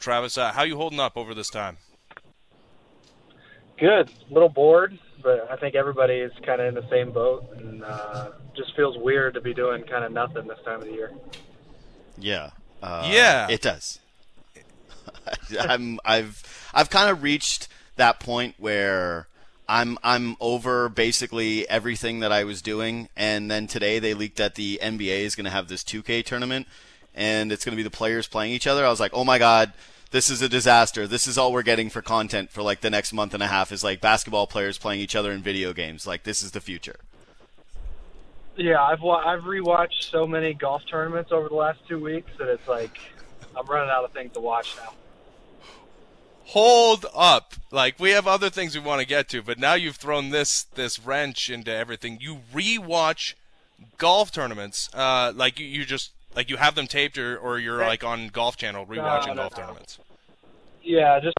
Travis. How you holding up over this time? Good. A little bored, but I think everybody is kind of in the same boat, and just feels weird to be doing kind of nothing this time of the year. Yeah. Yeah. It does. I've kind of reached that point where I'm over basically everything that I was doing, and then today they leaked that the NBA is going to have this 2K tournament, and it's going to be the players playing each other. I was like, oh my god, this is a disaster. This is all we're getting for content for like the next month and a half is like basketball players playing each other in video games. Like this is the future. Yeah, I've rewatched so many golf tournaments over the last 2 weeks that it's like I'm running out of things to watch now. Hold up. Like, we have other things we want to get to, but now you've thrown this wrench into everything. You rewatch golf tournaments, like you just like you have them taped, or you're like on Golf Channel rewatching golf tournaments. Yeah, just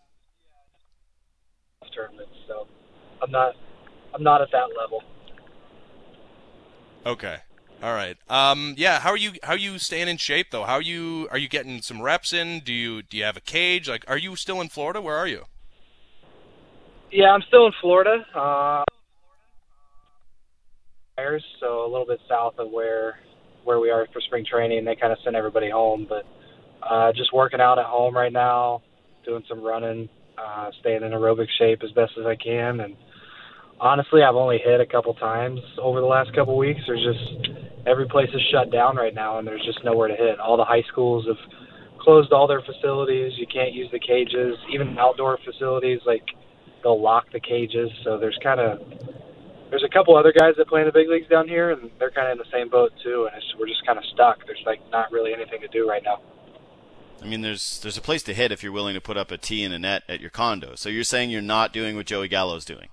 tournaments. So I'm not at that level. Okay. All right. Yeah. How are you staying in shape though? Are you getting some reps in? Do you have a cage? Like, are you still in Florida? Where are you? Yeah, I'm still in Florida. So a little bit south of where we are for spring training. They kind of send everybody home, but just working out at home right now, doing some running, staying in aerobic shape as best as I can. And honestly, I've only hit a couple times over the last couple weeks. There's just every place is shut down right now, and there's just nowhere to hit. All the high schools have closed all their facilities. You can't use the cages. Even outdoor facilities, like they'll lock the cages. So there's a couple other guys that play in the big leagues down here, and they're kind of in the same boat too. And we're just kind of stuck. There's like not really anything to do right now. I mean, there's a place to hit if you're willing to put up a tee and a net at your condo. So you're saying you're not doing what Joey Gallo's doing?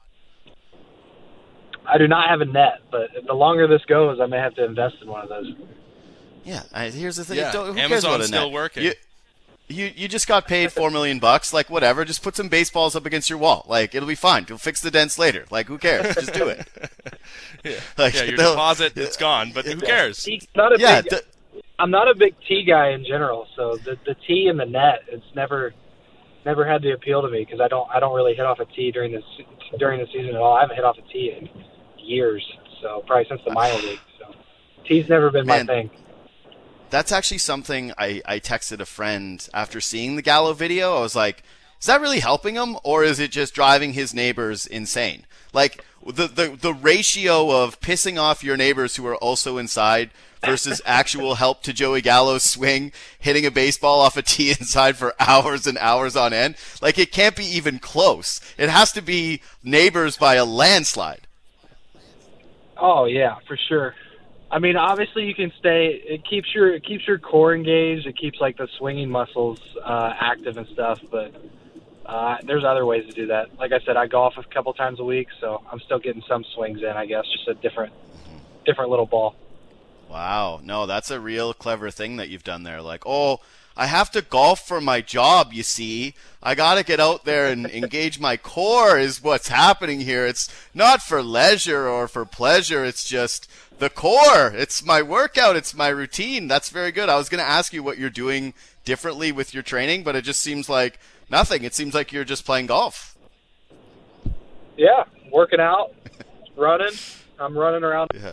I do not have a net, but the longer this goes, I may have to invest in one of those. Yeah, here's the thing. Yeah, Who cares Amazon's about a still net? working. You just got paid $4 million. Like, whatever. Just put some baseballs up against your wall. Like, it'll be fine. You'll fix the dents later. Like, who cares? Just do it. Yeah, like, your deposit, it's gone, but who cares? I'm not a big tee guy in general, so the tee and the net, it's never had the appeal to me because I don't really hit off a tee during the season at all. I haven't hit off a tee in years, so probably since the minor league. So tee's never been my thing. That's actually something I texted a friend after seeing the Gallo video. I was like, is that really helping him, or is it just driving his neighbors insane? Like, the ratio of pissing off your neighbors who are also inside versus actual help to Joey Gallo's swing, hitting a baseball off a tee inside for hours and hours on end. Like, it can't be even close. It has to be neighbors by a landslide. Oh, yeah, for sure. I mean, obviously you can stay. It keeps your core engaged. It keeps like the swinging muscles active and stuff. But there's other ways to do that. Like I said, I golf a couple times a week, so I'm still getting some swings in. I guess just a different little ball. Wow, no, that's a real clever thing that you've done there. Like, oh, I have to golf for my job, you see. I got to get out there and engage my core is what's happening here. It's not for leisure or for pleasure. It's just the core. It's my workout. It's my routine. That's very good. I was going to ask you what you're doing differently with your training, but it just seems like nothing. It seems like you're just playing golf. Yeah, working out, running. I'm running around. Yeah.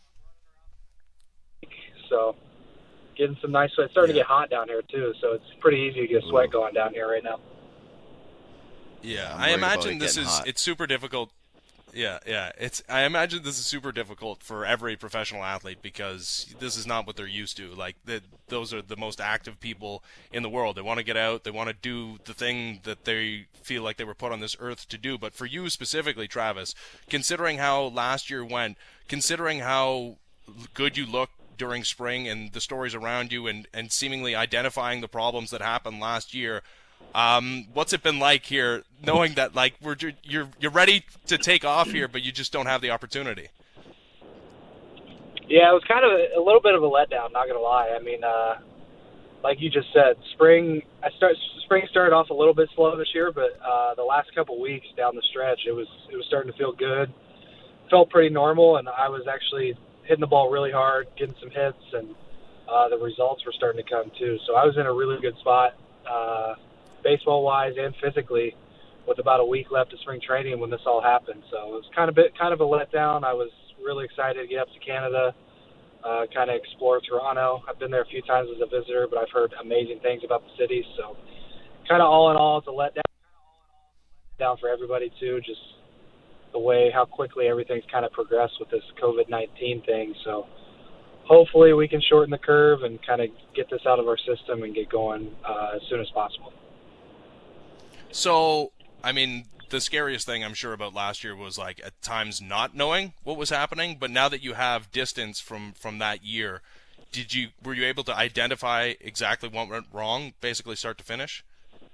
So getting some nice sweat. It's starting to get hot down here too, so it's pretty easy to get sweat going down here right now. Yeah, I imagine it's super difficult. Yeah. I imagine this is super difficult for every professional athlete because this is not what they're used to. Like, those are the most active people in the world. They want to get out. They want to do the thing that they feel like they were put on this earth to do. But for you specifically, Travis, considering how last year went, considering how good you looked during spring and the stories around you and seemingly identifying the problems that happened last year, what's it been like here, knowing that like you're ready to take off here, but you just don't have the opportunity? Yeah, it was kind of a little bit of a letdown, not gonna lie. I mean, like you just said, spring started off a little bit slow this year, but the last couple weeks down the stretch, it was starting to feel good. Felt pretty normal, and I was actually hitting the ball really hard, getting some hits, and the results were starting to come too. So I was in a really good spot baseball-wise and physically, with about a week left of spring training when this all happened. So it was kind of a letdown. I was really excited to get up to Canada, kind of explore Toronto. I've been there a few times as a visitor, but I've heard amazing things about the city. So kind of all in all, it's a letdown for everybody too, just the way how quickly everything's kind of progressed with this COVID-19 thing. So hopefully we can shorten the curve and kind of get this out of our system and get going as soon as possible. So, I mean, the scariest thing I'm sure about last year was like at times not knowing what was happening, but now that you have distance from that year, were you able to identify exactly what went wrong, basically start to finish?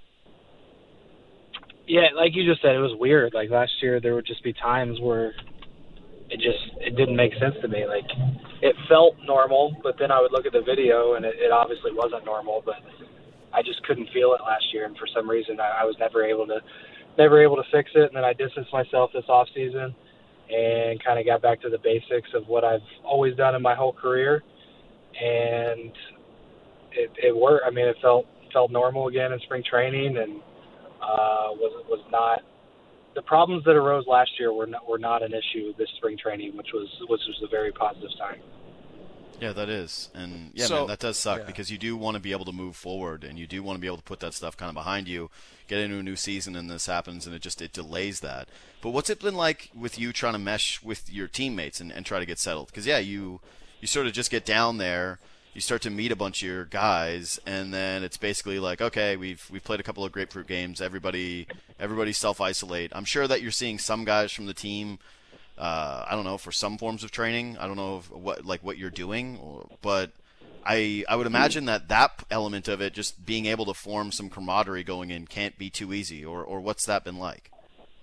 Yeah, like you just said, it was weird. Like last year, there would just be times where it didn't make sense to me. Like it felt normal, but then I would look at the video and it obviously wasn't normal. But I just couldn't feel it last year, and for some reason, I was never able to fix it. And then I distanced myself this off season and kind of got back to the basics of what I've always done in my whole career, and it worked. I mean, it felt normal again in spring training, and was not the problems that arose last year were not an issue this spring training, which was a very positive sign. Yeah, that is. And yeah, man, that does suck because you do want to be able to move forward and you do want to be able to put that stuff kind of behind you, get into a new season, and this happens and it delays that. But what's it been like with you trying to mesh with your teammates and try to get settled? Because yeah, you sort of just get down there, you start to meet a bunch of your guys, and then it's basically like, okay, we've played a couple of grapefruit games, everybody self-isolate. I'm sure that you're seeing some guys from the team, I don't know, for some forms of training. I don't know what you're doing, but I would imagine that element of it, just being able to form some camaraderie going in, can't be too easy. Or what's that been like?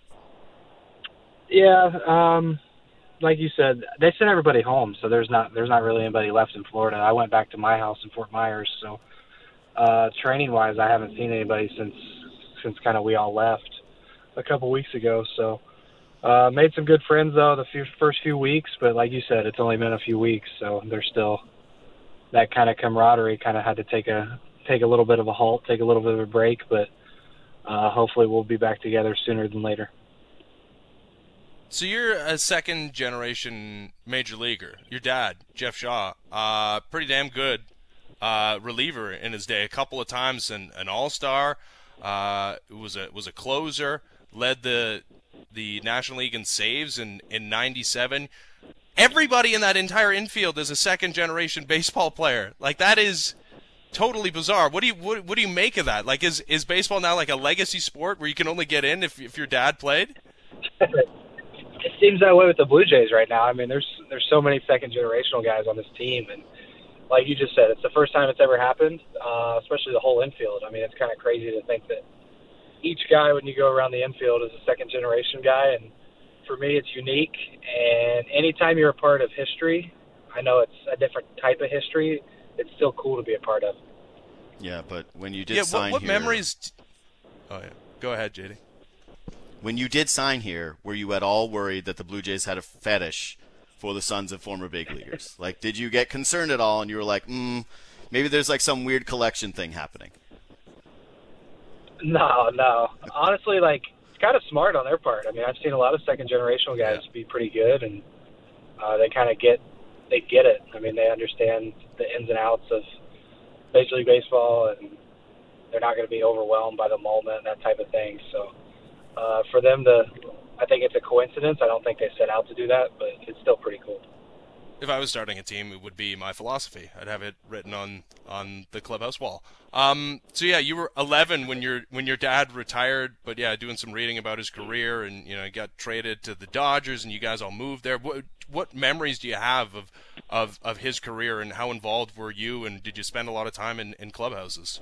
Yeah, like you said, they sent everybody home, so there's not really anybody left in Florida. I went back to my house in Fort Myers, so training-wise, I haven't seen anybody since kind of we all left a couple weeks ago. So made some good friends though the first few weeks, but like you said, it's only been a few weeks, so there's still that kind of camaraderie. Kind of had to take a little bit of a halt, take a little bit of a break, but hopefully we'll be back together sooner than later. So you're a second-generation major leaguer. Your dad, Jeff Shaw, pretty damn good reliever in his day. A couple of times an all-star. Was a closer. Led the National League in saves in '97. Everybody in that entire infield is a second-generation baseball player. Like, that is totally bizarre. What do you make of that? Like, is baseball now like a legacy sport where you can only get in if your dad played? It seems that way with the Blue Jays right now. I mean, there's so many second-generational guys on this team, and like you just said, it's the first time it's ever happened, especially the whole infield. I mean, it's kind of crazy to think that each guy, when you go around the infield, is a second-generation guy, and for me, it's unique. And anytime you're a part of history, I know it's a different type of history, it's still cool to be a part of. Yeah, but when you did sign what here... memories... Oh, yeah. Go ahead, JD. When you did sign here, were you at all worried that the Blue Jays had a fetish for the sons of former big leaguers? Like, did you get concerned at all and you were like, maybe there's like some weird collection thing happening? No. Honestly, like, it's kind of smart on their part. I mean, I've seen a lot of second-generational guys be pretty good, and they kind of get it. I mean, they understand the ins and outs of Major League Baseball, and they're not going to be overwhelmed by the moment and that type of thing. So for them I think it's a coincidence. I don't think they set out to do that, but it's still pretty cool. If I was starting a team, it would be my philosophy. I'd have it written on the clubhouse wall. So yeah, you were 11 when your dad retired, but yeah, doing some reading about his career, and he got traded to the Dodgers, and you guys all moved there. What memories do you have of his career, and how involved were you, and did you spend a lot of time in clubhouses?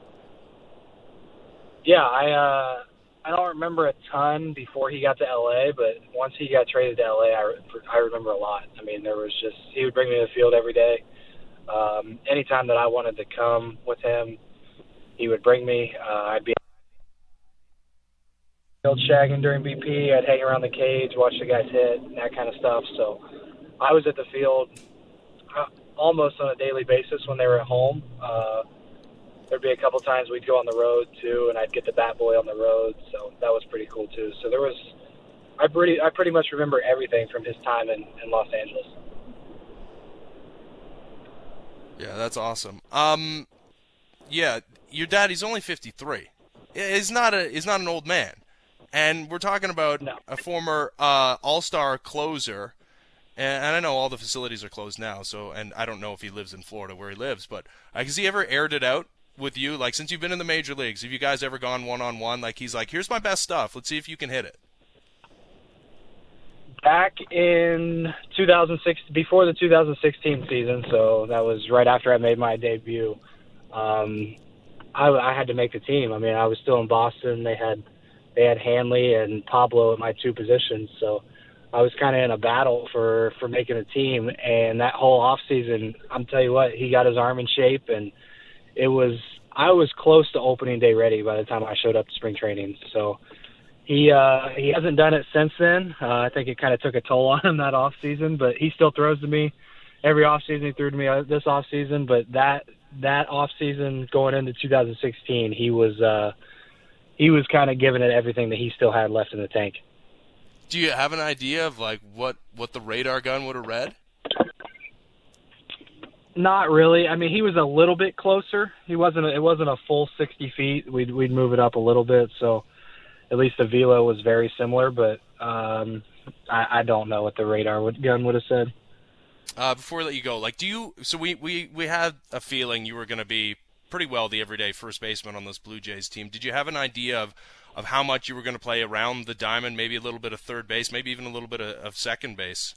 Yeah, I don't remember a ton before he got to LA, but once he got traded to LA, I remember a lot. I mean, he would bring me to the field every day. Anytime that I wanted to come with him, he would bring me. I'd be field shagging during BP. I'd hang around the cage, watch the guys hit, and that kind of stuff. So I was at the field almost on a daily basis when they were at home. there'd be a couple times we'd go on the road too, and I'd get the bat boy on the road, so that was pretty cool too. So I pretty much remember everything from his time in Los Angeles. Yeah, that's awesome. Yeah, your dad, he's only 53. He's not an old man. And we're talking about a former all-star closer. And I know all the facilities are closed now, and I don't know if he lives in Florida where he lives, but has he ever aired it out with you? Like, since you've been in the major leagues, have you guys ever gone one-on-one? Like, he's like, here's my best stuff. Let's see if you can hit it. Back in 2006, before the 2016 season, so that was right after I made my debut, I had to make the team. I mean, I was still in Boston. They had Hanley and Pablo at my two positions, so I was kind of in a battle for making a team. And that whole off season, I'm tell you what, he got his arm in shape, and I was close to opening day ready by the time I showed up to spring training. So he hasn't done it since then. I think it kind of took a toll on him that off season, but he still throws to me every off season. He threw to me this off season, but that off season going into 2016, he was kind of giving it everything that he still had left in the tank. Do you have an idea of like what the radar gun would have read? Not really. I mean, he was a little bit closer. It wasn't a full 60 feet. We'd move it up a little bit, so at least the velo was very similar. But I don't know what the radar gun would have said. Before we let you go, like, so we had a feeling you were going to be pretty well the everyday first baseman on this Blue Jays team. Did you have an idea of how much you were going to play around the diamond, maybe a little bit of third base, maybe even a little bit of second base?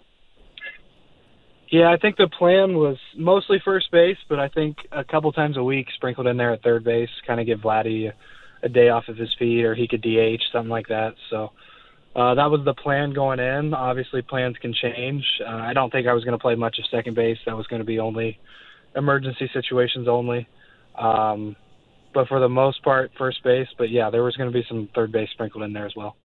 Yeah, I think the plan was mostly first base, but I think a couple times a week sprinkled in there at third base, kind of give Vladdy a day off of his feet, or he could DH, something like that. So that was the plan going in. Obviously, plans can change. I don't think I was going to play much of second base. That was going to be only emergency situations only. But for the most part, first base. But, yeah, there was going to be some third base sprinkled in there as well.